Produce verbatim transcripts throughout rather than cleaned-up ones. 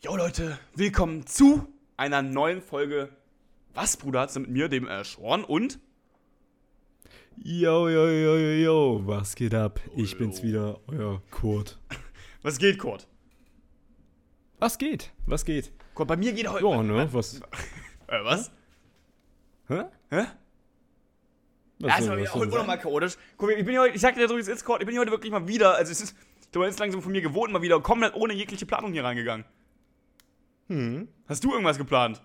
Jo Leute, willkommen zu einer neuen Folge Was, Bruder? Mit mir, dem äh, Schorn und... Yo, yo, yo, yo, yo, was geht ab? Ich yo. bin's wieder, euer Kurt. Was geht, Kurt? Was geht? Was geht? Kurt, bei mir geht heute... Ja, ne, was? Äh, was? Hä? Hä? Was Ja, ist soll- mal was wieder soll heute sein? unnormal chaotisch. Guck, ich bin hier heute, ich sag dir so, wie es ist, Kurt, ich bin hier heute wirklich mal wieder, also es ist, du bist langsam von mir gewohnt, mal wieder komplett ohne jegliche Planung hier reingegangen. Hm. Hast du irgendwas geplant?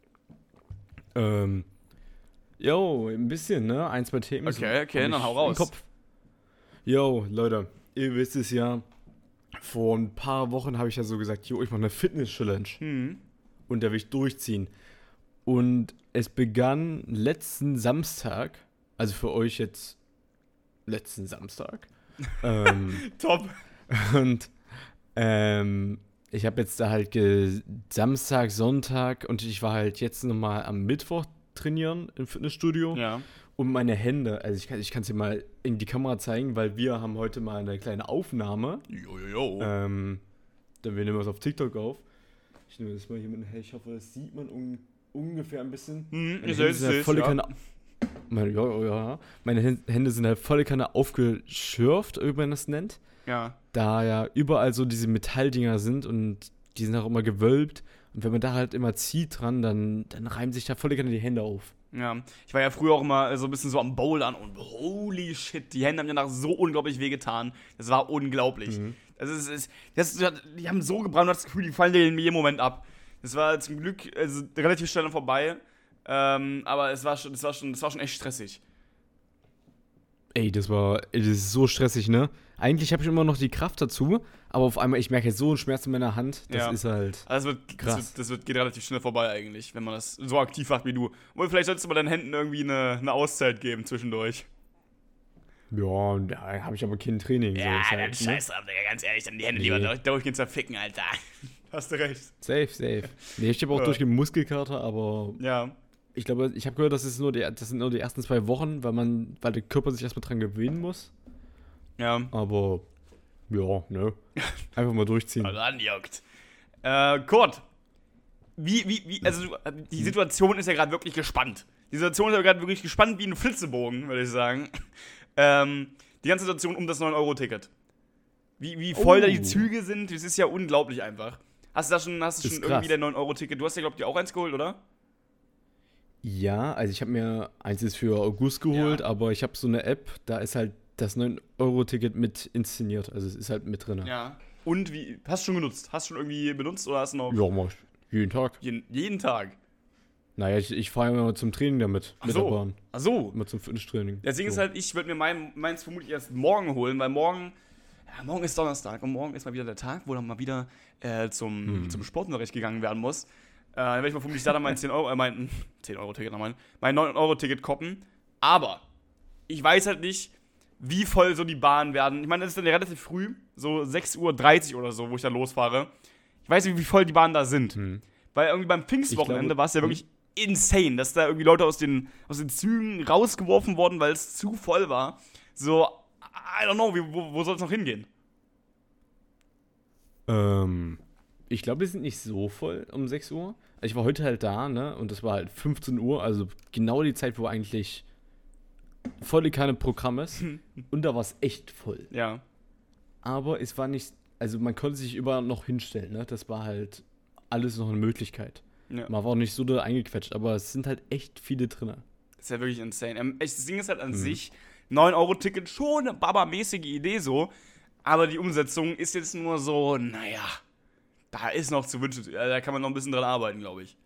Ähm, yo, ein bisschen, ne? Ein, zwei Themen. Okay, okay, hab dann ich hau raus. im Kopf. Yo, Leute, ihr wisst es ja, vor ein paar Wochen habe ich ja so gesagt, yo, ich mache eine Fitness-Challenge. Hm. Und da will ich durchziehen. Und es begann letzten Samstag, also für euch jetzt letzten Samstag. ähm, Top. und ähm, ich habe jetzt da halt ge- Samstag, Sonntag und ich war halt jetzt nochmal am Mittwoch trainieren im Fitnessstudio. Ja. Und meine Hände, also ich kann es dir mal in die Kamera zeigen, weil wir haben heute mal eine kleine Aufnahme. Jo, jo, jo. Ähm, dann wir nehmen das auf TikTok auf. Ich nehme das mal hier mit. Hey, ich hoffe, das sieht man un ungefähr ein bisschen. Hm, Meine ihr Hände seht sind halt es, volle ja. Kanne. Meine, ja, ja, ja. Meine Hän- Hände sind halt volle Kanne aufgeschürft, wie man das nennt. Ja. Da ja überall so diese Metalldinger sind und die sind auch immer gewölbt. Und wenn man da halt immer zieht dran, dann, dann reiben sich da volle Kanne die Hände auf. Ja, ich war ja früher auch immer so ein bisschen so am Bouldern und holy shit, die Hände haben ja nach so unglaublich wehgetan. Das war unglaublich. Mhm. Also es ist, das, die haben so gebrannt, du hast das Gefühl, die fallen dir in jedem Moment ab. Das war zum Glück also, relativ schnell vorbei, ähm, aber es war schon, das war schon, das war schon echt stressig. Ey, das war, ey, das ist so stressig, ne? Eigentlich habe ich immer noch die Kraft dazu, aber auf einmal, ich merke jetzt so einen Schmerz in meiner Hand, das Ja. ist halt... Also das wird, Krass. Das, wird, das wird, geht relativ schnell vorbei eigentlich, wenn man das so aktiv macht wie du. Und vielleicht solltest du mal deinen Händen irgendwie eine, eine Auszeit geben zwischendurch. Ja, da habe ich aber kein Training. so ist halt, ne? drauf, Digga, ganz ehrlich, dann die Hände Nee. lieber durch, durchgehen zerficken, Alter. Hast du recht. Safe, safe. Nee, ich habe auch Ja. durch den Muskelkater, aber Ja. ich glaube, ich habe gehört, das, ist nur die, das sind nur die ersten zwei Wochen, weil man, weil der Körper sich erstmal dran gewöhnen muss. Ja. Aber, ja, ne. Einfach mal durchziehen. Also anjuckt. Äh, Kurt. Wie, wie, wie, also du, die Situation ist ja gerade wirklich gespannt. Die Situation ist ja gerade wirklich gespannt wie ein Flitzebogen, würde ich sagen. Ähm, die ganze Situation um das neun Euro Ticket. Wie, wie voll Oh. da die Züge sind, das ist ja unglaublich einfach. Hast du da schon, hast du Ist schon krass. irgendwie dein neun Euro Ticket? Du hast ja, glaube ich, dir auch eins geholt, oder? Ja, also ich habe mir eins ist für August geholt, Ja. aber ich habe so eine App, da ist halt das neun Euro Ticket mit inszeniert. Also es ist halt mit drin. Ja. Und wie, hast du schon genutzt? Hast du schon irgendwie benutzt oder hast du noch Ja, mach ich jeden Tag. jeden, jeden Tag? Naja, ich, ich fahre immer zum Training damit, Ach mit so. der Bahn. Ach so. Immer zum Fitnesstraining. Das Ding so. ist halt, ich würde mir mein, meins vermutlich erst morgen holen, weil morgen, ja, morgen ist Donnerstag und morgen ist mal wieder der Tag, wo dann mal wieder äh, zum, Hm. zum Sportunterricht gegangen werden muss. Äh, dann werde ich mal vermutlich da dann mein zehn Euro, äh, mein zehn Euro Ticket nochmal, mein neun Euro Ticket koppen. Aber ich weiß halt nicht, wie voll so die Bahnen werden. Ich meine, das ist dann ja relativ früh, so sechs Uhr dreißig oder so, wo ich da losfahre. Ich weiß nicht, wie voll die Bahnen da sind. Hm. Weil irgendwie beim Pfingstwochenende Ich glaube- war es ja wirklich insane, dass da irgendwie Leute aus den, aus den Zügen rausgeworfen wurden, weil es zu voll war. So, I don't know, wie, wo, wo soll es noch hingehen? Ähm, ich glaube, wir sind nicht so voll um sechs Uhr. Ich war heute halt da, ne? Und das war halt fünfzehn Uhr, also genau die Zeit, wo eigentlich volle Kanne Programm ist. Und da war es echt voll. Ja. Aber es war nicht, also man konnte sich überall noch hinstellen, ne? Das war halt alles noch eine Möglichkeit. ja. Man war auch nicht so da eingequetscht, aber es sind halt echt viele drin. Das ist ja wirklich insane. Ähm, echt, das Ding ist halt an Mhm. sich, neun Euro Ticket, schon eine babamäßige Idee so, aber die Umsetzung ist jetzt nur so, naja, da ist noch zu wünschen, äh, da kann man noch ein bisschen dran arbeiten, glaube ich.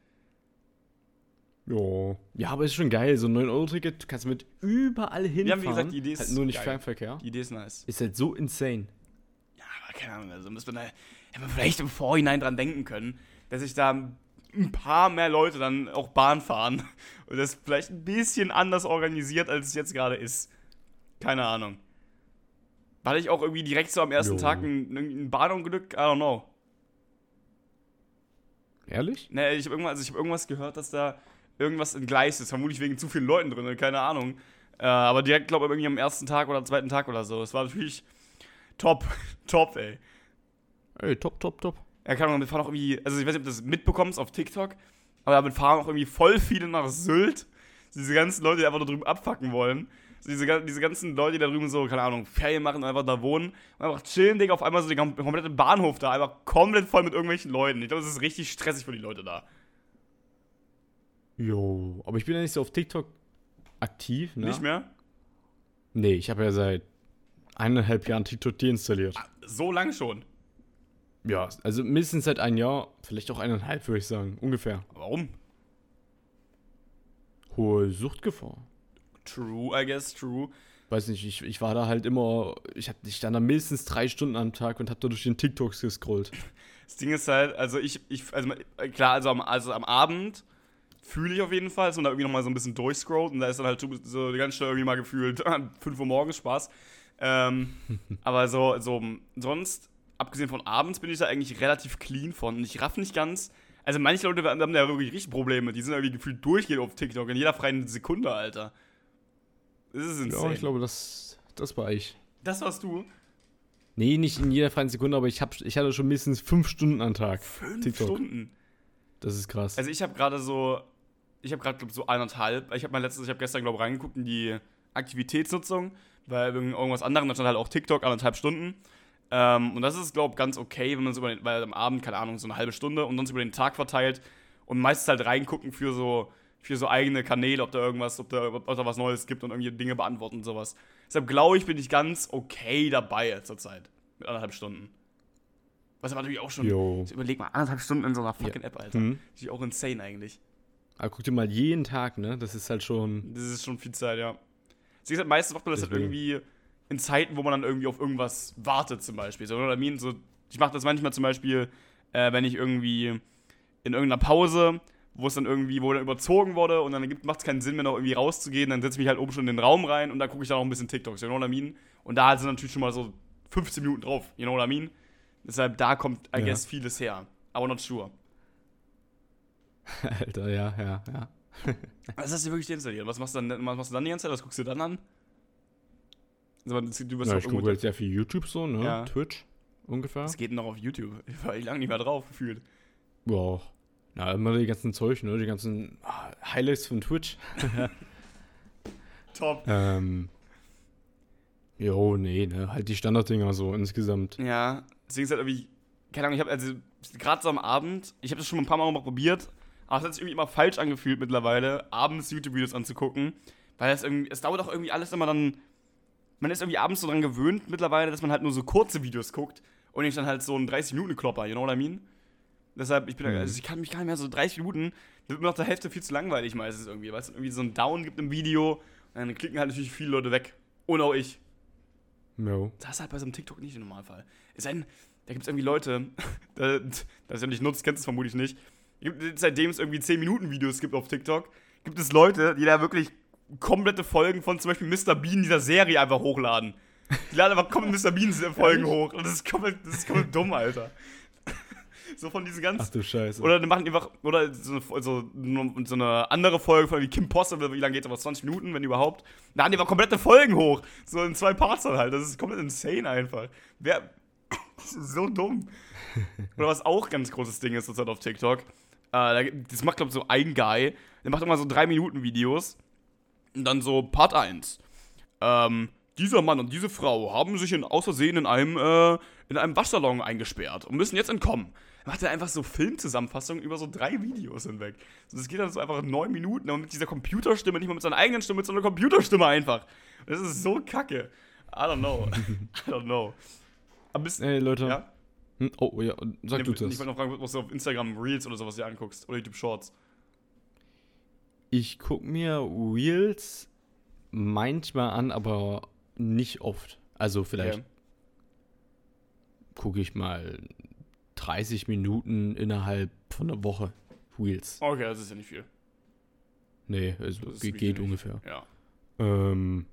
Ja. Ja, aber ist schon geil. So ein neun Euro Ticket, du kannst mit überall hinfahren. Ja, wie gesagt, die Idee ist halt nur nicht geil. Fernverkehr. Die Idee ist nice. Ist halt so insane. Ja, aber keine Ahnung, also müssen wir da, hätten wir vielleicht im Vorhinein dran denken können, dass sich da ein paar mehr Leute dann auch Bahn fahren und das vielleicht ein bisschen anders organisiert, als es jetzt gerade ist. Keine Ahnung. War ich auch irgendwie direkt so am ersten Jo. Tag ein, ein Bahnunglück? I don't know. Ehrlich? Ne, ich habe irgendwas, also ich hab irgendwas gehört, dass da irgendwas entgleist ist, vermutlich wegen zu vielen Leuten drin, keine Ahnung. Äh, aber direkt, glaube ich, irgendwie am ersten Tag oder zweiten Tag oder so. Es war natürlich top, top, ey. Ey, top, top, top. Ja, keine Ahnung, damit fahren auch irgendwie, also ich weiß nicht, ob du das mitbekommst auf TikTok, aber damit fahren auch irgendwie voll viele nach Sylt. Diese ganzen Leute, die einfach da drüben abfacken wollen. So diese, diese ganzen Leute, die da drüben so, keine Ahnung, Ferien machen und einfach da wohnen und einfach chillen, Digga, auf einmal so den kompletten Bahnhof da, einfach komplett voll mit irgendwelchen Leuten. Ich glaube, das ist richtig stressig für die Leute da. Jo, aber ich bin ja nicht so auf TikTok aktiv, ne? Nicht mehr? Nee, ich habe ja seit eineinhalb Jahren TikTok deinstalliert. Ah, so lang schon. Ja, also mindestens seit einem Jahr, vielleicht auch eineinhalb, würde ich sagen, ungefähr. Warum? Hohe Suchtgefahr. True, I guess, true. Weiß nicht, ich, ich war da halt immer, ich, hab, ich stand da mindestens drei Stunden am Tag und hab da durch den TikToks gescrollt. Das Ding ist halt, also ich, ich also klar, also am, also am Abend fühle ich auf jeden Fall, dass man da irgendwie nochmal so ein bisschen durchscrollt und da ist dann halt so ganz schnell irgendwie mal gefühlt fünf Uhr morgens Spaß. Ähm, aber so, so sonst, abgesehen von abends, bin ich da eigentlich relativ clean von. Und ich raff nicht ganz, also manche Leute haben da wirklich richtig Probleme, die sind irgendwie gefühlt durchgehend auf TikTok in jeder freien Sekunde, Alter. Das ist insane. Ja, ich glaube, das, das war ich. Das warst du? Nee, nicht in jeder freien Sekunde, aber ich, hab, ich hatte schon mindestens fünf Stunden am Tag. Fünf TikTok. Stunden? Das ist krass. Also ich habe gerade so, ich habe gerade, glaube so eineinhalb. Ich habe mein letztes, ich habe gestern, glaube ich, reingeguckt in die Aktivitätsnutzung, weil irgendwas anderes, da stand halt auch TikTok, anderthalb Stunden. Ähm, und das ist, glaube ich, ganz okay, wenn man so über den, weil am Abend, keine Ahnung, so eine halbe Stunde und sonst über den Tag verteilt und meistens halt reingucken für so, für so eigene Kanäle, ob da irgendwas, ob da, ob da was Neues gibt und irgendwie Dinge beantworten und sowas. Deshalb glaube ich, bin ich ganz okay dabei zurzeit. Mit anderthalb Stunden. Was aber natürlich auch schon, Jo. überleg mal, anderthalb Stunden in so einer fucking Ja. App, Alter. Hm. Das ist auch insane eigentlich. Aber guck dir mal jeden Tag, ne? Das ist halt schon. Das ist schon viel Zeit, ja. Deswegen halt meistens macht man das halt Deswegen. irgendwie in Zeiten, wo man dann irgendwie auf irgendwas wartet, zum Beispiel. So, oder I mean, so, ich mache das manchmal zum Beispiel, äh, wenn ich irgendwie in irgendeiner Pause, wo es dann irgendwie, wo dann überzogen wurde und dann macht es keinen Sinn mehr, noch irgendwie rauszugehen, dann setze ich mich halt oben schon in den Raum rein und dann gucke ich da noch ein bisschen TikToks, you know what I mean? Und da sind natürlich schon mal so fünfzehn Minuten drauf, you know what I mean? Deshalb, da kommt, I Ja. guess, vieles her. Aber not sure. Alter, ja, ja, ja. Was hast du wirklich installiert? Was machst du dann, was machst du dann die ganze Zeit? Was guckst du dann an? Also, du bist Ja, doch ich irgendwo- gucke halt sehr viel YouTube so, ne? Ja. Twitch ungefähr. Was geht denn noch auf YouTube? Ich war lange nicht mehr drauf gefühlt. Ja. Na, immer die ganzen Zeug, ne? Die ganzen ah, Highlights von Twitch. Top. ähm. Jo, nee, ne? Halt die Standarddinger so insgesamt. Ja, deswegen ist halt irgendwie, keine Ahnung, ich habe also gerade so am Abend, ich habe das schon ein paar Mal mal probiert, aber es hat sich irgendwie immer falsch angefühlt mittlerweile, abends YouTube-Videos anzugucken, weil es irgendwie, es dauert auch irgendwie alles immer dann, man ist irgendwie abends so dran gewöhnt mittlerweile, dass man halt nur so kurze Videos guckt und nicht dann halt so einen dreißig-Minuten-Klopper, you know what I mean? Deshalb, ich bin, Mhm. also ich kann mich gar nicht mehr so dreißig Minuten, das wird mir nach der Hälfte viel zu langweilig meistens irgendwie, weil es irgendwie so einen Down gibt im Video und dann klicken halt natürlich viele Leute weg. Und auch ich. Jo. Das ist halt bei so einem TikTok nicht der Normalfall. Es sei denn, da gibt es irgendwie Leute, da, das ja nicht nutzt, kennst du es vermutlich nicht. Gibt- Seitdem es irgendwie zehn Minuten Videos gibt auf TikTok, gibt es Leute, die da wirklich komplette Folgen von zum Beispiel Mister Bean dieser Serie einfach hochladen. Die laden einfach komplett Mister Bean Folgen hoch. Und das ist komplett, das ist komplett dumm, Alter. So von diesen Ach ganz. du Scheiße. Oder die machen einfach, oder so eine, so, so eine andere Folge von wie Kim Possible, wie lange geht das? zwanzig Minuten, wenn überhaupt. Da haben die einfach komplette Folgen hoch. So in zwei Parts dann halt. Das ist komplett insane einfach. Wer. Das ist so dumm. Oder was auch ganz großes Ding ist zurzeit auf TikTok. Äh, da gibt- das macht, glaube ich, so ein Guy. Der macht immer so drei Minuten Videos. Und dann so Part eins. Ähm, dieser Mann und diese Frau haben sich in, aus Versehen in einem, äh, in einem Waschsalon eingesperrt und müssen jetzt entkommen. Dann macht er einfach so Filmzusammenfassungen über so drei Videos hinweg. So, das geht dann so einfach neun Minuten und mit dieser Computerstimme, nicht mal mit seiner eigenen Stimme, mit so einer Computerstimme einfach. Das ist so kacke. I don't know. I don't know. Aber bist, Ey, Leute. ja? Hm, Oh, ja, sag Nee, du Ich das. wollte noch fragen, was du auf Instagram Reels oder sowas dir anguckst. Oder YouTube Shorts. Ich guck mir Reels manchmal an, aber nicht oft. Also vielleicht Okay. gucke ich mal dreißig Minuten innerhalb von einer Woche Reels. Okay, das ist ja nicht viel. Nee, also Das ist ge- wirklich geht nicht. ungefähr. Ja. Ähm,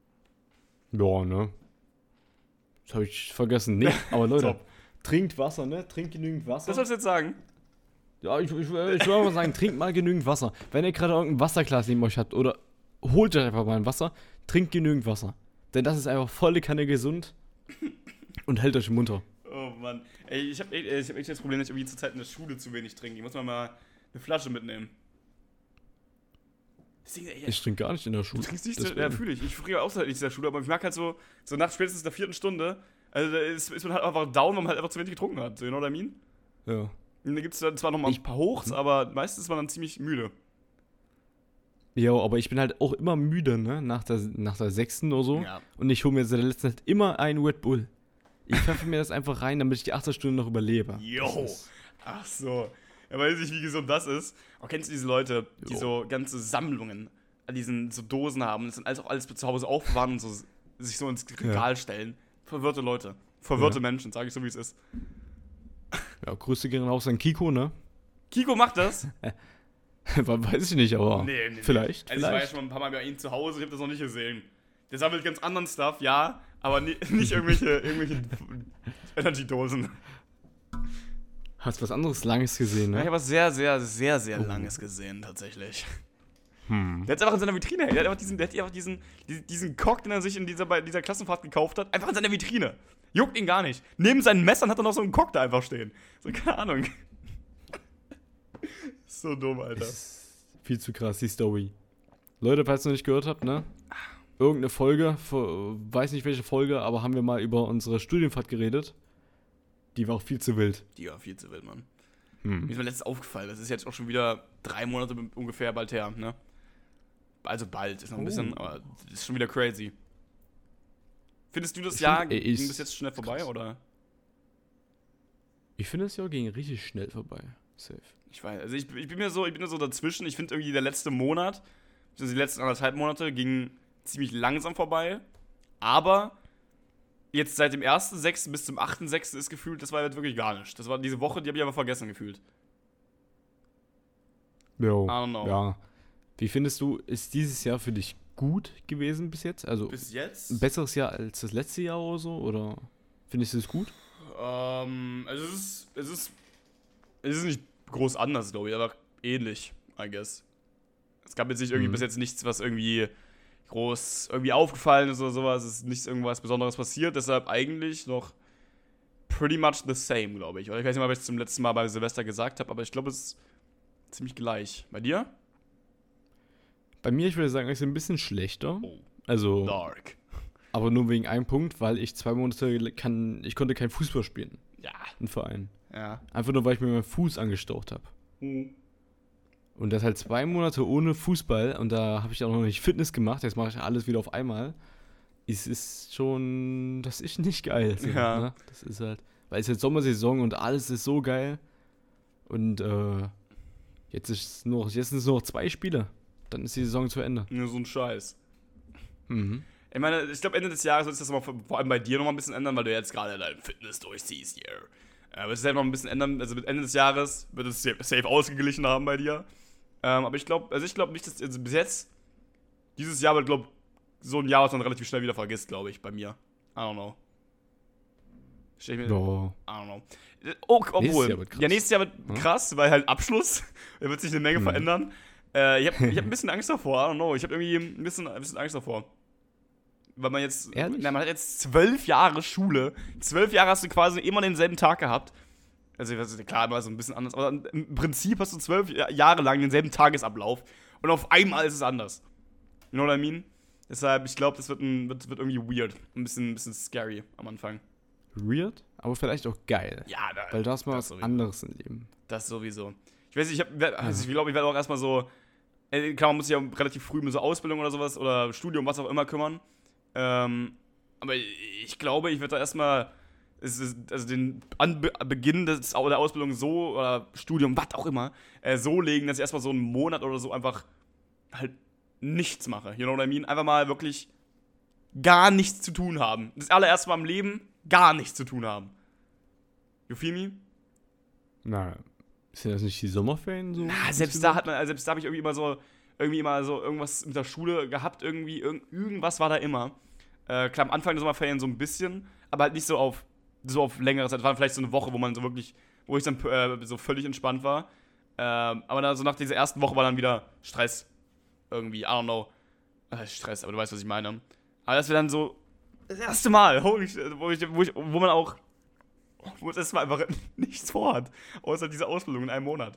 ja, ne? Das habe ich vergessen. Nee, aber Leute, Top. trinkt Wasser, ne? Trinkt genügend Wasser. Was sollst du jetzt sagen? Ja, ich, ich, ich würde mal sagen, trinkt mal genügend Wasser. Wenn ihr gerade irgendein Wasserglas neben euch habt oder holt euch einfach mal ein Wasser, trinkt genügend Wasser. Denn das ist einfach volle Kanne gesund und hält euch munter. Oh Mann. Ey, ich hab, ey, ich hab echt das Problem, dass ich irgendwie zur Zeit in der Schule zu wenig trinke. Ich muss mal, mal eine Flasche mitnehmen. Deswegen, ey, Ich trinke gar nicht in der du Schule. trinkst nicht, deswegen. ja, fühle ich. Ich früher auch nicht in der Schule, aber ich merke halt so, so nach spätestens der vierten Stunde, also da ist, ist man halt einfach down, weil man halt einfach zu wenig getrunken hat. So, you know what I mean? Ja. Und da gibt es dann zwar noch mal ein Ich- paar Hochs, aber meistens ist man dann ziemlich müde. Ja, aber ich bin halt auch immer müde, ne? Nach der, nach der sechsten oder so. Ja. Und ich hole mir seit der letzten Zeit immer einen Red Bull. Ich pfeffe mir das einfach rein, damit ich die achtzehn Stunden noch überlebe. Jo. Das ist- Ach so. Ja, weiß nicht, wie gesund das ist. Aber kennst du diese Leute, die Jo. so ganze Sammlungen an diesen so Dosen haben und das dann alles auch alles zu Hause aufbewahren und so sich so ins Regal stellen? Verwirrte Leute. Verwirrte Ja. Menschen, sage ich so, wie es ist. Ja, Grüße gehen raus an Kiko, ne? Kiko macht das? Weiß ich nicht, aber Nee, nee, nee. vielleicht. Also ich war ja vielleicht. schon mal ein paar Mal bei ihm zu Hause, ich habe das noch nicht gesehen. Der sammelt ganz anderen Stuff, ja, aber ni- nicht irgendwelche, irgendwelche Energy-Dosen. Hast was anderes Langes gesehen, Ja, ich ne? habe was sehr, sehr, sehr, sehr Oh. Langes gesehen, tatsächlich. Hm. Der hat einfach in seiner Vitrine, der hat einfach diesen, der hat einfach diesen, diesen, diesen Cock, den er sich in dieser, bei dieser Klassenfahrt gekauft hat, einfach in seiner Vitrine. Juckt ihn gar nicht. Neben seinen Messern hat er noch so einen Cock da einfach stehen. So, keine Ahnung. So dumm, Alter. Ist viel zu krass, die Story. Leute, falls ihr noch nicht gehört habt, ne? Irgendeine Folge, vor- weiß nicht welche Folge, aber haben wir mal über unsere Studienfahrt geredet. Die war auch viel zu wild. Die war viel zu wild, Mann. Hm. Mir ist mir letztens aufgefallen, das ist jetzt auch schon wieder drei Monate ungefähr bald her, ne? Also bald, ist noch ein Oh. bisschen, aber das ist schon wieder crazy. Findest du das Ich Jahr find, ey, ging ist bis jetzt schnell vorbei, krass. oder? Ich finde, das Jahr ging richtig schnell vorbei. Safe. Ich weiß, also ich, ich bin mir so, ich bin mir so dazwischen. Ich finde irgendwie der letzte Monat, also die letzten anderthalb Monate gingen ziemlich langsam vorbei. Aber jetzt seit dem ersten sechsten bis zum achten sechsten ist gefühlt, das war halt wirklich gar nicht. Das war diese Woche, die habe ich aber vergessen gefühlt. Jo. I don't know. Ja. Wie findest du, ist dieses Jahr für dich gut gewesen bis jetzt? Also Bis jetzt? ein besseres Jahr als das letzte Jahr oder so? Oder findest du es gut? Ähm, also es ist, es ist, es ist nicht groß anders, glaube ich, aber ähnlich, I guess. Es gab jetzt nicht irgendwie Mhm. bis jetzt nichts, was irgendwie groß irgendwie aufgefallen ist oder sowas. Es ist nichts irgendwas Besonderes passiert, deshalb eigentlich noch pretty much the same, glaube ich. Oder ich weiß nicht mal, was ich zum letzten Mal bei Silvester gesagt habe, aber ich glaube, es ist ziemlich gleich. Bei dir? Bei mir, ich würde sagen, ist es ein bisschen schlechter. Oh, Also, dark. aber nur wegen einem Punkt, weil ich zwei Monate kann, ich konnte kein Fußball spielen. Ja. Im Verein. Ja. Einfach nur, weil ich mir meinen Fuß angestaucht habe. Hm. Und das halt zwei Monate ohne Fußball und da habe ich auch noch nicht Fitness gemacht, jetzt mache ich alles wieder auf einmal. Es ist schon, das ist nicht geil. So, Ja. Ne? Das ist halt, weil es ist jetzt Sommersaison und alles ist so geil. Und äh, jetzt ist noch, jetzt sind es nur noch zwei Spiele. Dann ist die Saison zu Ende. Nur so ein Scheiß. Mhm. Ich meine, ich glaube, Ende des Jahres wird sich das aber vor vor allem bei dir nochmal ein bisschen ändern, weil du jetzt gerade dein Fitness durchziehst hier. Äh, wird es halt noch ein bisschen ändern, also mit Ende des Jahres wird es sa- safe ausgeglichen haben bei dir. Ähm, aber ich glaube, also ich glaube nicht, dass, also bis jetzt, dieses Jahr wird, glaube so ein Jahr, was man relativ schnell wieder vergisst, glaube ich, bei mir. I don't know. Stell ich mir, Ja. I don't know. Äh, Oh, obwohl, Jahr wird krass. ja, nächstes Jahr wird Hm? krass, weil halt Abschluss, da wird sich eine Menge Hm. verändern. Äh, ich habe ich hab ein bisschen Angst davor, I don't know, ich habe irgendwie ein bisschen, ein bisschen Angst davor. Weil man jetzt, Ehrlich? na, man hat jetzt zwölf Jahre Schule, zwölf Jahre hast du quasi immer denselben Tag gehabt. Also, das ist klar, immer so ein bisschen anders, aber im Prinzip hast du zwölf Jahre lang denselben Tagesablauf und auf einmal ist es anders. You know what I mean? Deshalb, ich glaube, das wird, ein, wird, wird irgendwie weird. Ein bisschen, ein bisschen scary am Anfang. Weird, aber vielleicht auch geil. Ja, da, Weil da ist mal das was sowieso. anderes im Leben. Das sowieso. Ich weiß nicht, ich, hab, also ich glaube, ich werde auch erstmal so, äh, klar, man muss sich ja relativ früh mit so Ausbildung oder sowas oder Studium, was auch immer kümmern. Ähm, aber ich glaube, ich werde da erstmal es ist, also den Anbe Beginn des, der Ausbildung so, oder Studium, was auch immer, äh, so legen, dass ich erstmal so einen Monat oder so einfach halt nichts mache. You know what I mean? Einfach mal wirklich gar nichts zu tun haben. Das allererste Mal im Leben gar nichts zu tun haben. You feel me? Na, sind das nicht die Sommerferien so? Ah, selbst da hat man, also selbst da habe ich irgendwie immer so, irgendwie immer so irgendwas mit der Schule gehabt, irgendwie, irgend, irgendwas war da immer. Äh, klar, am Anfang der Sommerferien so ein bisschen, aber halt nicht so auf, so auf längere Zeit. Es war vielleicht so eine Woche, wo man so wirklich, wo ich dann äh, so völlig entspannt war. Ähm, aber dann so nach dieser ersten Woche war dann wieder Stress. Irgendwie, I don't know. Äh, Stress, aber du weißt, was ich meine. Aber das wäre dann so das erste Mal, holy shit, wo, ich, wo, ich, wo man auch wo es erstmal einfach nichts vorhat, außer diese Ausbildung in einem Monat.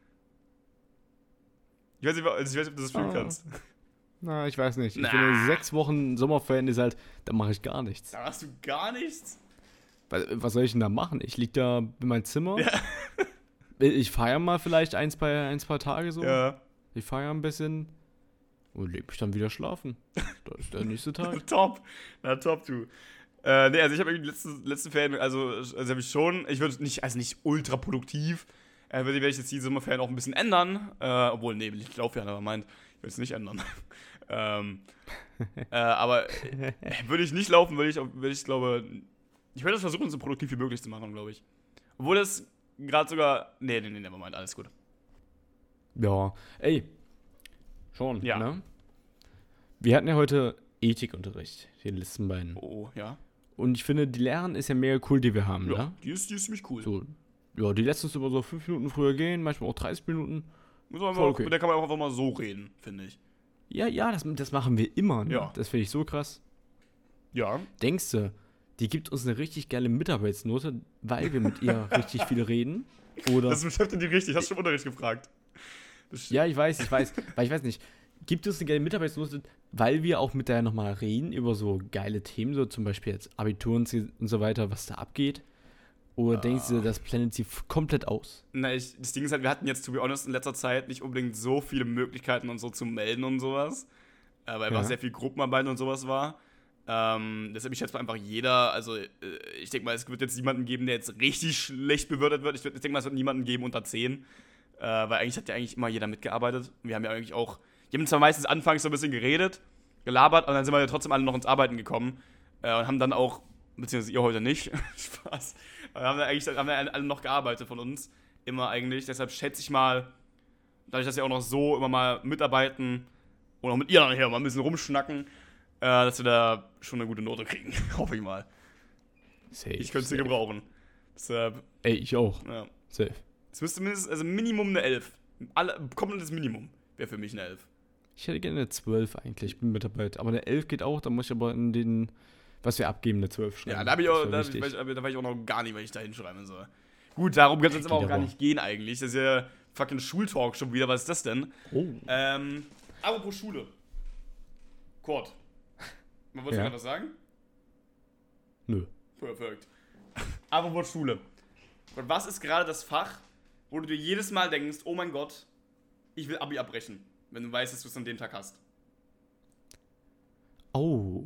Ich weiß nicht, also ich weiß nicht ob du das fühlen Ah. kannst. Na, ich weiß nicht. Ich Na. finde, sechs Wochen Sommerferien ist halt, da mache ich gar nichts. Da hast du gar nichts. Was, was soll ich denn da machen? Ich lieg da in meinem Zimmer. Ja. Ich feiere mal vielleicht ein, zwei, ein, zwei Tage so. Ja. Ich feiere ein bisschen und leg mich dann wieder schlafen. Da ist der nächste Tag. Top. Na, top, du. Äh, nee, also ich habe irgendwie die letzten, letzten Ferien, also, also habe ich schon, ich würde nicht, also nicht ultra produktiv, äh, werde ich jetzt die Sommerferien auch ein bisschen ändern, äh, obwohl, nee, ich laufe ja, aber meint, ich will es nicht ändern. ähm, äh, aber äh, würde ich nicht laufen, würde ich, würde ich glaube, ich würde das versuchen, so produktiv wie möglich zu machen, glaube ich. Obwohl das gerade sogar, nee, nee, nee, never mind, alles gut. Ja, ey. Schon, Ja. ne? Wir hatten ja heute Ethikunterricht, die letzten beiden. Oh, ja. Und ich finde, die Lehren ist ja mega cool, die wir haben, Ja, ne? die ist, die ist ziemlich cool. So, ja, die letzten immer so fünf Minuten früher gehen, manchmal auch dreißig Minuten. Muss man voll einfach, okay. Mit der kann man auch einfach mal so reden, finde ich. Ja, ja, das, das machen wir immer, ne? Ja. Das finde ich so krass. Ja. Denkst du, die gibt uns eine richtig geile Mitarbeitsnote, weil wir mit ihr richtig viel reden? Oder? Das beschäftigt dich richtig, hast du schon im Unterricht gefragt. Das Ja, ich weiß, ich weiß, weil ich weiß nicht. Gibt es eine geile Mitarbeitsnote, weil wir auch mit der nochmal reden über so geile Themen, so zum Beispiel jetzt Abitur und so weiter, was da abgeht? Oder denkst du, das blendet sie f- komplett aus? Na, ich, das Ding ist halt, wir hatten jetzt, to be honest, in letzter Zeit nicht unbedingt so viele Möglichkeiten und so zu melden und sowas. Äh, weil einfach Ja. sehr viel Gruppenarbeit und sowas war. Ähm, deshalb, ich schätze mal einfach jeder, also äh, ich denke mal, es wird jetzt niemanden geben, der jetzt richtig schlecht bewertet wird. Ich, würd- ich denke mal, es wird niemanden geben unter zehn. Äh, weil eigentlich hat ja eigentlich immer jeder mitgearbeitet. Wir haben ja eigentlich auch, die haben zwar meistens anfangs so ein bisschen geredet, gelabert, und dann sind wir ja trotzdem alle noch ins Arbeiten gekommen. Äh, und haben dann auch, beziehungsweise ihr heute nicht, Spaß, aber haben wir eigentlich haben wir alle noch gearbeitet von uns. Immer eigentlich. Deshalb schätze ich mal, dadurch, dass wir auch noch so immer mal mitarbeiten und auch mit ihr nachher mal ein bisschen rumschnacken, äh, dass wir da schon eine gute Note kriegen. Hoffe ich mal. Safe. Ich könnte sie safe. gebrauchen. Deshalb, Ey, ich auch. ja. Safe. Es müsste mindestens, also Minimum eine elf. Alle, komplettes Minimum wäre für mich eine elf. Ich hätte gerne eine zwölf eigentlich, ich bin Mitarbeit. Aber eine elf geht auch, da muss ich aber in den, was wir abgeben, eine zwölf schreiben. Ja, da, hab ich Das auch, wär da, wichtig. weiß, ich- da weiß ich auch noch gar nicht, was ich da hinschreiben soll. Gut, darum kann es jetzt aber auch Geht gar aber. nicht gehen eigentlich. Das ist ja fucking Schultalk schon wieder. Was ist das denn? Oh. Ähm, apropos Schule. Kurt. Man wollte Ja. gerade was sagen? Nö. Perfekt. Apropos Schule. Und was ist gerade das Fach, wo du dir jedes Mal denkst, oh mein Gott, ich will Abi abbrechen, wenn du weißt, dass du es an dem Tag hast? Oh.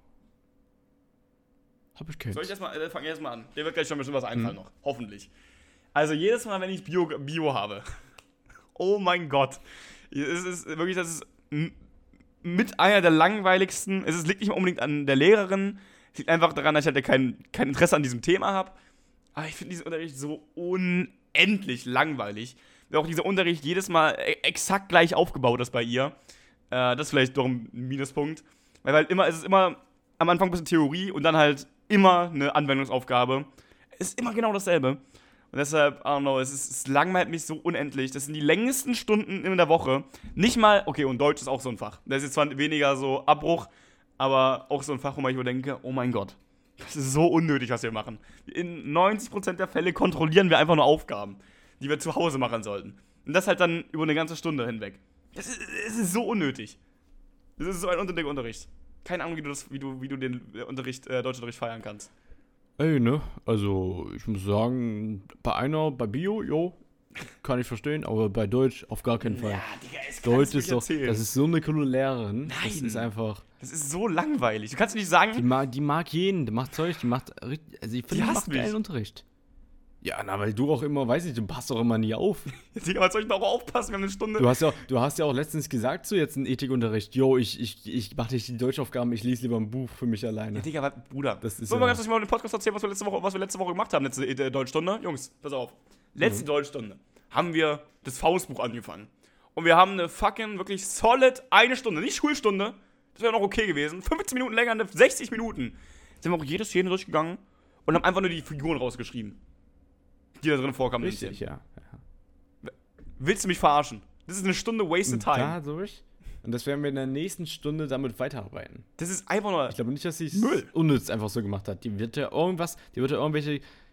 Hab ich keins. Soll ich erstmal, äh, fang erstmal an. Dir wird gleich schon bestimmt was einfallen Mhm. noch. Hoffentlich. Also jedes Mal, wenn ich Bio, Bio habe. Oh mein Gott. Es ist wirklich, das ist m- mit einer der langweiligsten. Es ist, liegt nicht unbedingt an der Lehrerin. Es liegt einfach daran, dass ich halt kein, kein Interesse an diesem Thema habe. Aber ich finde diesen Unterricht so unendlich langweilig. Weil auch dieser Unterricht jedes Mal e- exakt gleich aufgebaut ist bei ihr. Äh, das ist vielleicht doch ein Minuspunkt. Weil halt immer, es ist immer am Anfang ein bisschen Theorie und dann halt immer eine Anwendungsaufgabe. Es ist immer genau dasselbe. Und deshalb, I don't know, es, ist, es langweilt mich so unendlich. Das sind die längsten Stunden in der Woche. Nicht mal, okay, und Deutsch ist auch so ein Fach. Das ist jetzt zwar weniger so Abbruch, aber auch so ein Fach, wo man sich denke, oh mein Gott, das ist so unnötig, was wir machen. In neunzig Prozent der Fälle kontrollieren wir einfach nur Aufgaben, die wir zu Hause machen sollten. Und das halt dann über eine ganze Stunde hinweg. Das ist, das ist so unnötig. Das ist so ein unnötiger Unterricht. Keine Ahnung, wie du, das, wie du, wie du den Unterricht, äh, Deutschunterricht feiern kannst. Ey, ne? Also, ich muss sagen, bei einer, bei Bio, jo, kann ich verstehen, aber bei Deutsch auf gar keinen Fall. Digga, es Deutsch ist doch, erzählen. das ist so eine coole Lehrerin. Das Nein. ist einfach, Das ist so langweilig. Du kannst nicht die, sagen, ma die mag jeden, die macht Zeug, die macht, richtig- also ich Die finde, die, hasst macht mich. geilen Unterricht. Ja, na, weil du auch immer, weiß ich, du passt doch immer nie auf. Digga, was soll ich da auch aufpassen? Wir haben eine Stunde. Du hast ja, du hast ja auch letztens gesagt, so jetzt in Ethikunterricht, jo, ich, ich, ich mache nicht die Deutschaufgaben, ich lese lieber ein Buch für mich alleine. Ja, Digga, was, Bruder. Das ist Sollen wir ja- ganz kurz mal den Podcast erzählen, was wir letzte Woche, was wir letzte Woche gemacht haben, letzte äh, Deutschstunde? Jungs, pass auf. Letzte Deutschstunde haben wir das Faustbuch angefangen. Und wir haben eine fucking, wirklich solid eine Stunde, nicht Schulstunde, das wäre noch okay gewesen, fünfzehn Minuten länger, sechzig Minuten, sind wir auch jede Szene durchgegangen und haben einfach nur die Figuren rausgeschrieben, die da drin vorkamen. Richtig, ja. ja. Willst du mich verarschen? Das ist eine Stunde wasted time. Da durch. Und das werden wir in der nächsten Stunde damit weiterarbeiten. Das ist einfach nur... Ich glaube nicht, dass sie es Müll. unnütz einfach so gemacht hat. Die wird ja irgendwas, die wird ja irgendwelche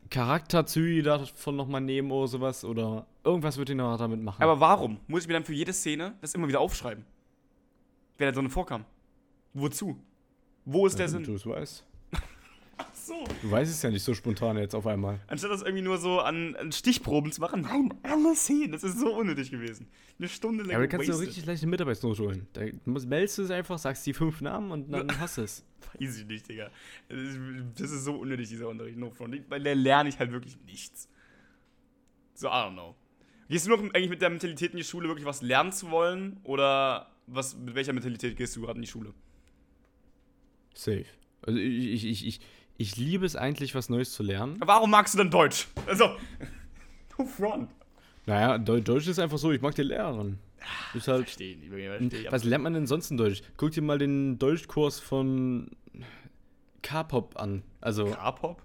Charakterzüge davon nochmal nehmen oder sowas. Oder irgendwas wird die noch damit machen. Aber warum muss ich mir dann für jede Szene das immer wieder aufschreiben? Wer da so eine vorkam? Wozu? Wo ist der ja, Sinn? Du es weißt. Ach so. Du weißt es ja nicht so spontan jetzt auf einmal. Anstatt das irgendwie nur so an, an Stichproben zu machen, nein, alle Szenen, das ist so unnötig gewesen. Eine Stunde lang Ja, aber du kannst du gewastet. richtig leicht eine Mitarbeitsnote holen. Da musst- meldest du es einfach, sagst die fünf Namen und dann hast du es. Weiß ich nicht, Digga. Das ist, das ist so unnötig, dieser Unterricht. No front. Weil da lerne ich halt wirklich nichts. So, I don't know. Gehst du noch eigentlich mit der Mentalität in die Schule, wirklich was lernen zu wollen? Oder was, mit welcher Mentalität gehst du gerade in die Schule? Safe. Also ich, ich, ich, ich, ich liebe es eigentlich, was Neues zu lernen. Warum magst du denn Deutsch? Also, no front. Naja, Deu- Deutsch ist einfach so, ich mag die Lehrerin. Ist halt, Verstehe nicht, verstehe ich. was lernt man denn sonst in Deutsch? Guck dir mal den Deutschkurs von K-Pop an. Also, K-Pop?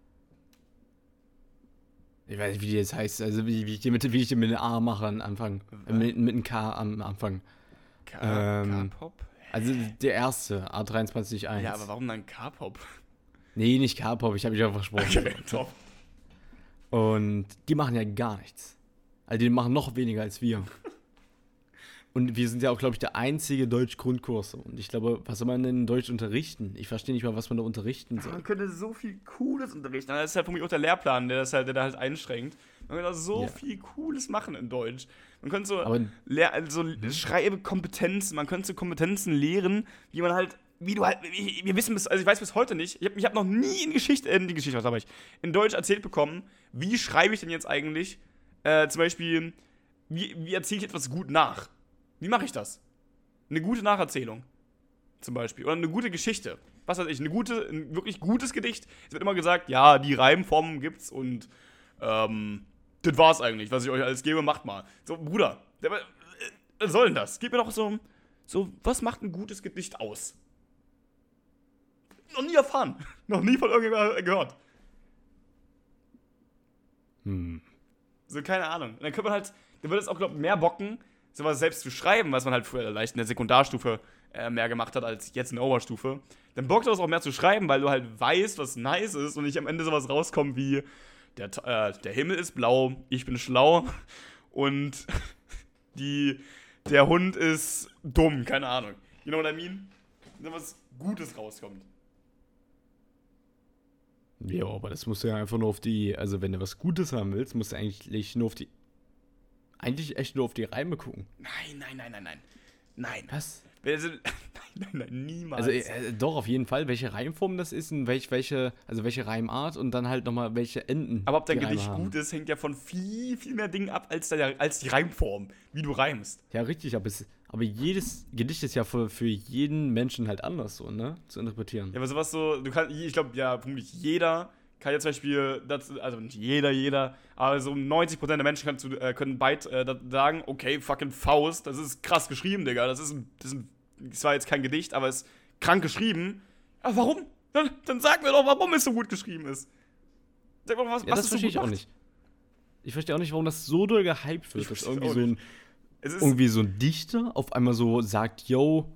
ich weiß nicht, wie die jetzt heißt. Also, wie, wie, ich, die mit, wie ich die mit einem A mache am Anfang. Äh, mit, mit einem K am Anfang. K- Ähm, K-Pop? Also, der erste, A dreiundzwanzig Punkt eins. Ja, aber warum dann K-Pop? Nee, nicht K-Pop, ich habe mich einfach versprochen. Okay, top. Und die machen ja gar nichts. Also die machen noch weniger als wir. Und wir sind ja auch, glaube ich, der einzige Deutsch-Grundkurs. Und ich glaube, was soll man denn in Deutsch unterrichten? Ich verstehe nicht mal, was man da unterrichten soll. Man könnte so viel Cooles unterrichten. Das ist halt für mich auch der Lehrplan, der das halt, der da halt einschränkt. Man könnte so Ja. viel Cooles machen in Deutsch. Man könnte so, Aber- Lehr also Schreibekompetenzen, man könnte so Kompetenzen lehren, wie man halt, wie du halt, ich, wir wissen bis, also ich weiß bis heute nicht, ich habe ich hab noch nie in Geschichte, äh, in die Geschichte, was habe ich, in Deutsch erzählt bekommen, wie schreibe ich denn jetzt eigentlich, äh, zum Beispiel, wie, wie erzähle ich etwas gut nach? Wie mache ich das? Eine gute Nacherzählung, zum Beispiel, oder eine gute Geschichte. Was weiß ich, eine gute, ein wirklich gutes Gedicht. Es wird immer gesagt, ja, die Reimformen gibt's und, ähm, das war's eigentlich, was ich euch alles gebe, macht mal. So, Bruder, der- was soll denn das? Gib mir doch so, so, was macht ein gutes Gedicht aus? Noch nie erfahren. Noch nie von irgendjemandem gehört. Hm. So, keine Ahnung. Und dann könnte man halt, dann würde es auch, glaube ich, mehr bocken, sowas selbst zu schreiben, was man halt früher leicht in der Sekundarstufe äh, mehr gemacht hat, als jetzt in der Oberstufe. Dann bockt das auch mehr zu schreiben, weil du halt weißt, was nice ist und nicht am Ende sowas rauskommt wie, der, äh, der Himmel ist blau, ich bin schlau und die, der Hund ist dumm, keine Ahnung. You know what I mean? Wenn was Gutes rauskommt. Ja, aber das musst du ja einfach nur auf die, also wenn du was Gutes haben willst, musst du eigentlich nur auf die, eigentlich echt nur auf die Reime gucken. Nein, nein, nein, nein, nein. Nein. Was? Also, nein, nein, nein, niemals. Also äh, doch, auf jeden Fall, welche Reimform das ist und welch, welche, also welche Reimart und dann halt nochmal welche Enden. Aber ob dein die Reime Gedicht haben. gut ist, hängt ja von viel, viel mehr Dingen ab, als, der, als die Reimform, wie du reimst. Ja, richtig, aber, es, aber jedes Gedicht ist ja für, für jeden Menschen halt anders so, ne? Zu interpretieren. Ja, aber sowas so, du kannst, ich glaube, ja, vermutlich jeder kann jetzt zum Beispiel, das, also nicht jeder, jeder, aber so neunzig Prozent der Menschen kannst du, äh, können beit, äh, da- sagen, okay, fucking Faust, das ist krass geschrieben, Digga, das ist ein, das ist ein, das war jetzt kein Gedicht, aber es ist krank geschrieben. Aber warum? Dann, dann sag mir doch, warum es so gut geschrieben ist. Sag mal, was, Ja, was das es so verstehe gut ich auch macht. nicht. Ich verstehe auch nicht, warum das so doll gehypt wird, Ich dass verstehe irgendwie auch so, ein, nicht. Es ist, irgendwie so ein Dichter auf einmal so sagt, yo,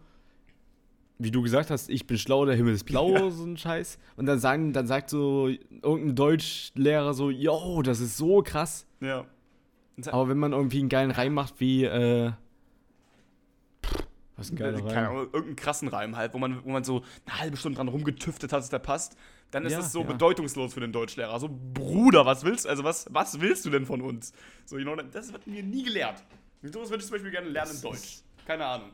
wie du gesagt hast, ich bin schlau, der Himmel ist blau, Ja. so ein Scheiß. Und dann sagen, dann sagt so irgendein Deutschlehrer so, yo, das ist so krass. ja. Aber wenn man irgendwie einen geilen Reim macht wie, äh, was ist ein geiler Keine Reim? Ahnung, irgendeinen krassen Reim halt, wo man, wo man so eine halbe Stunde dran rumgetüftet hat, dass der passt, dann ist Ja, es so ja. bedeutungslos für den Deutschlehrer. So, Bruder, was willst du, also was, was willst du denn von uns? So, you know, das wird mir nie gelehrt. Und sowas würde ich zum Beispiel gerne lernen in Das Deutsch. ist- Keine Ahnung.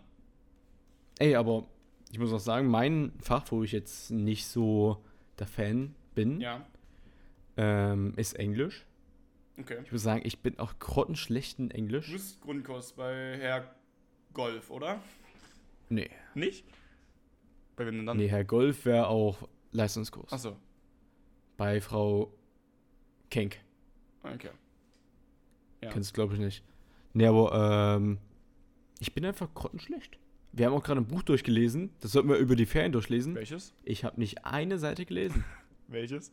Ey, aber ich muss auch sagen, mein Fach, wo ich jetzt nicht so der Fan bin, Ja, ähm, ist Englisch. okay. Ich muss sagen, ich bin auch grottenschlecht in Du Englisch. bist Grundkurs bei Herr Golf, oder? Nee. Nicht? Bei wem denn dann? Nee, Herr Golf wäre auch Leistungskurs. Achso, Bei Frau Kenk. okay. Ja. Kennst du, glaube ich, nicht. Nee, aber ähm, ich bin einfach grottenschlecht. Wir haben auch gerade ein Buch durchgelesen. Das sollten wir über die Ferien durchlesen. Welches? Ich habe nicht eine Seite gelesen. Welches?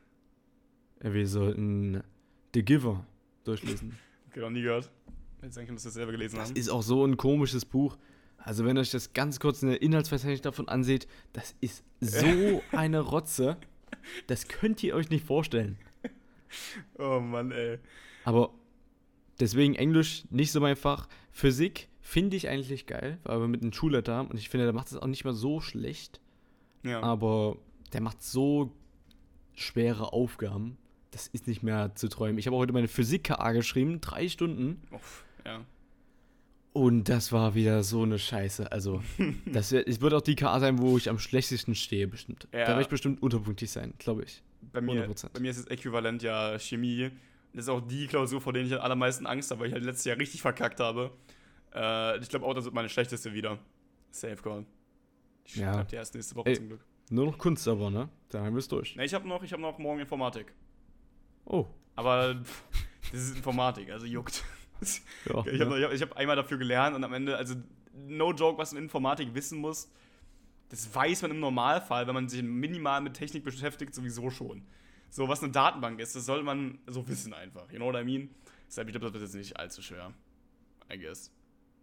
Wir sollten The Giver durchlesen. Okay, noch nie gehört. Jetzt denke ich, dass wir das selber gelesen Das haben. ist auch so ein komisches Buch. Also wenn ihr euch das ganz kurz in der Inhaltsverzeichnis davon anseht, das ist so eine Rotze. Das könnt ihr euch nicht vorstellen. Oh Mann, ey. Aber deswegen Englisch nicht so mein Fach. Physik finde ich eigentlich geil, weil wir mit einem Schulleiter haben und ich finde, der macht es auch nicht mal so schlecht. Ja. Aber der macht so schwere Aufgaben, das ist nicht mehr zu träumen. Ich habe heute meine Physik-K A geschrieben, drei Stunden. Uff, ja. Und das war wieder so eine Scheiße. Also, das wär, es wird auch die K A sein, wo ich am schlechtesten stehe, bestimmt. Ja. Da werde ich bestimmt unterpunktig sein, glaube ich. Bei mir, hundert Prozent. bei mir ist das Äquivalent ja Chemie. Das ist auch die Klausur, vor der ich am allermeisten Angst habe, weil ich halt letztes Jahr richtig verkackt habe. Äh, ich glaube auch, das wird meine schlechteste wieder. Safe Call. Ich Ja. glaube, die erste nächste Woche Ey. zum Glück. Nur noch Kunst aber, ne? Da haben wir es durch. Ne, ich habe noch, ich hab noch morgen Informatik. Oh. Aber pff, das ist Informatik, also juckt. Ja, Ich habe hab, ich hab einmal dafür gelernt und am Ende, also no joke, was du in Informatik wissen musst, das weiß man im Normalfall, wenn man sich minimal mit Technik beschäftigt, sowieso schon. So, was eine Datenbank ist, das sollte man so wissen einfach. You know what I mean? Deshalb, ich glaube, das wird jetzt nicht allzu schwer. I guess.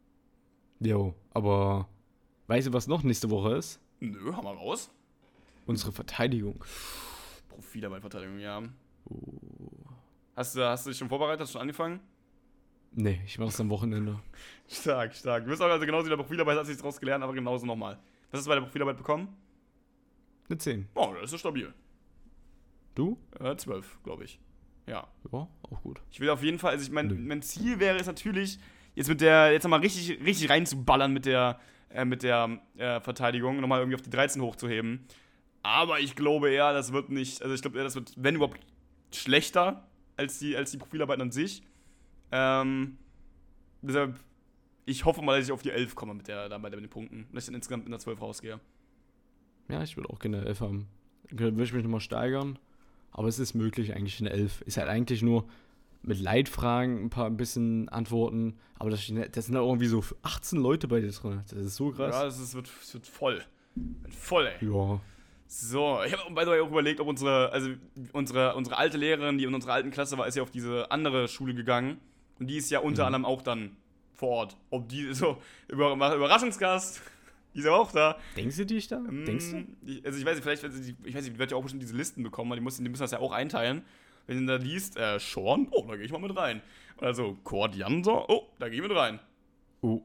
Jo, aber weißt du, was noch nächste Woche ist? Nö, hau mal raus. Unsere Verteidigung. Profilarbeitverteidigung, ja. Oh. Hast du, hast du dich schon vorbereitet? Hast du schon angefangen? Nee, ich mache es am Wochenende. Stark, stark. Du bist auch also genauso wie der Profilarbeit, hast du nichts draus gelernt, aber genauso nochmal. Was hast du bei der Profilarbeit bekommen? Eine zehn. Oh, das ist stabil. Du? Äh, zwölf, glaube ich. Ja. Ja, auch gut. Ich will auf jeden Fall, also ich mein, Nö. mein Ziel wäre es natürlich, jetzt mit der, jetzt nochmal richtig, richtig reinzuballern mit der, äh, mit der äh, Verteidigung, nochmal irgendwie auf die dreizehn hochzuheben. Aber ich glaube eher, das wird nicht, also ich glaube eher, das wird, wenn überhaupt, schlechter als die, als die Profilarbeit an sich. Ähm, deshalb, ich hoffe mal, dass ich auf die elf komme mit der, dabei mit den Punkten. Dass ich dann insgesamt in der zwölf rausgehe. Ja, ich würde auch gerne eine elf haben. Dann würde ich mich nochmal steigern. Aber es ist möglich, eigentlich eine elf. Ist halt eigentlich nur mit Leitfragen ein paar ein bisschen Antworten. Aber das, das sind da irgendwie so achtzehn Leute bei dir drin. Das ist so krass. Ja, das, ist, wird, das wird voll. Wird voll, ey. Ja. So, ich habe by the way auch überlegt, ob unsere, also unsere, unsere alte Lehrerin, die in unserer alten Klasse war, ist ja auf diese andere Schule gegangen. Und die ist ja unter Mhm. anderem auch dann vor Ort. Ob die, so, Über, Überraschungsgast, die ist ja auch da. Denkst du dich da? Mm, Denkst du? Ich, also ich weiß nicht, vielleicht, wenn sie- ich weiß nicht, die wird ja auch bestimmt diese Listen bekommen, weil die müssen, die müssen das ja auch einteilen. Wenn du da liest, äh, Sean, oh, da gehe ich mal mit rein. Oder so, Kordiander, oh, da gehe ich mit rein. Oh.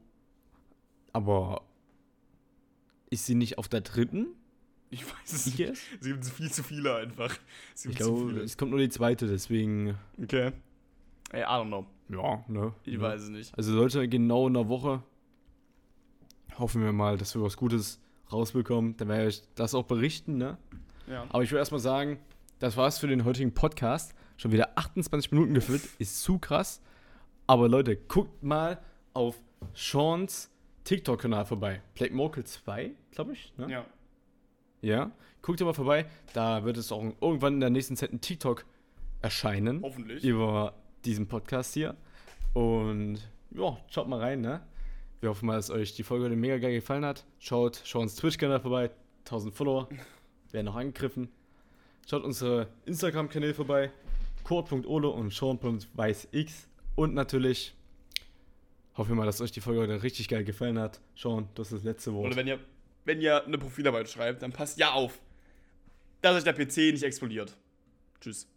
Aber ist sie nicht auf der dritten? Ich weiß es Ich nicht. guess? Es gibt viel zu viele einfach. Es Ich gibt zu glaube, viele. es kommt nur die zweite, deswegen. Okay. Ey, I don't know. Ja, ne? Ich ne. weiß es nicht. Also sollte genau in einer Woche. Hoffen wir mal, dass wir was Gutes rausbekommen. Dann werde ich das auch berichten, ne? Ja. Aber ich will erstmal sagen, das war's für den heutigen Podcast. Schon wieder achtundzwanzig Minuten gefüllt. Ist zu krass. Aber Leute, guckt mal auf Seans TikTok-Kanal vorbei. Black Morkel zwei, glaube ich. Ne? Ja. Ja. Guckt ihr mal vorbei. Da wird es auch irgendwann in der nächsten Zeit ein TikTok erscheinen. Hoffentlich. Über diesen Podcast hier. Und ja, schaut mal rein, ne? Wir hoffen mal, dass euch die Folge heute mega geil gefallen hat. Schaut Seans Twitch-Kanal vorbei. tausend Follower. Werden noch angegriffen. Schaut unsere Instagram-Kanäle vorbei. Kurt Punkt Ole und Sean Punkt WeißX. Und natürlich hoffen wir mal, dass euch die Folge heute richtig geil gefallen hat. Sean, das ist das letzte Wort. Oder wenn ihr, wenn ihr eine Profilarbeit schreibt, dann passt ja auf, dass euch der P C nicht explodiert. Tschüss.